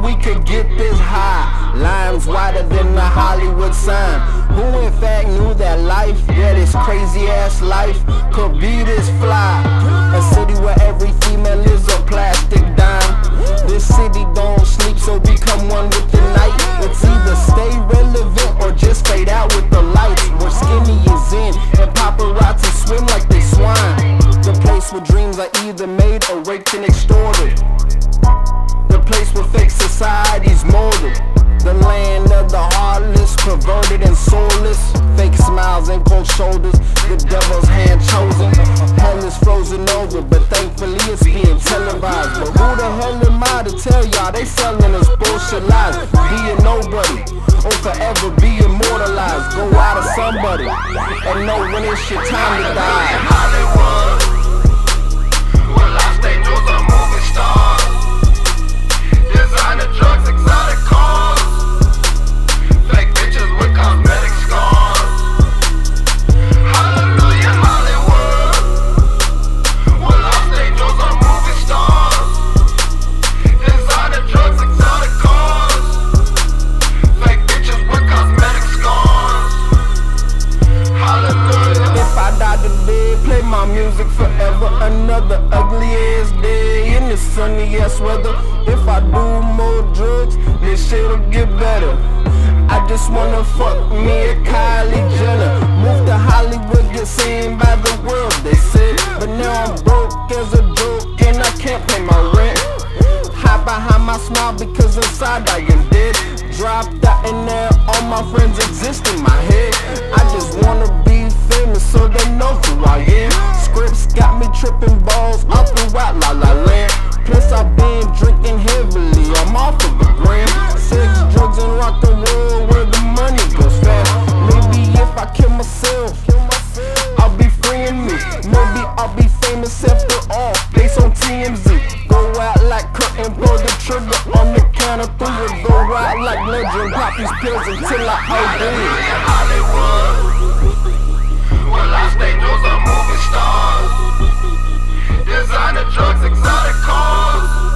we could get this high. Lines wider than the Hollywood sign. Who in fact knew that life, yeah, this crazy ass life, could be this fly? A city where every female is a plastic dime. This city don't sleep, so become one with the night. It's either stay relevant or just fade out with the lights. Where skinny is in and paparazzi swim like they swine. The place where dreams are either made or raped and extorted. The place where fake society's molded. The land of the heartless, perverted and soulless. Fake smiles and cold shoulders, the devil's hand chosen. Hell is frozen over, but thankfully it's being televised. But who the hell am I to tell y'all they selling us bullshit lies? Be a nobody, or forever be immortalized. Go out of somebody, and know when it's your time to die. Hollywood, where life's angels are movie stars. Designer drugs, exotic cars. Fake bitches with cosmetic scars. Hallelujah, Hollywood, where life's angels are movie stars. Designer drugs, exotic cars. Fake bitches with cosmetic scars. Hallelujah. If I die today, play my music forever. Another ugly ass day in the sunny ass weather. If I do more drugs, this shit'll get better. I just wanna fuck me a Kylie Jenner. Move to Hollywood, get seen by the world, they said. But now I'm broke as a joke and I can't pay my rent. Hide behind my smile because inside I am dead. Dropped out and now all my friends exist in my head. I just wanna be famous so they know who I am. Scripts got me tripping balls all throughout La La Land. Plus I've been drinking heavily, I'm off of the gram. Sex, drugs and rock and roll where the money goes fast. Maybe if I kill myself, I'll be freeing me. Maybe I'll be famous after all, based on TMZ. Go out like Kurt and pull the trigger on the count of three. Or go out like Legend, pop these pills until I OD. Hollywood, where life's angels are movie stars. Designer drugs, exotic cars.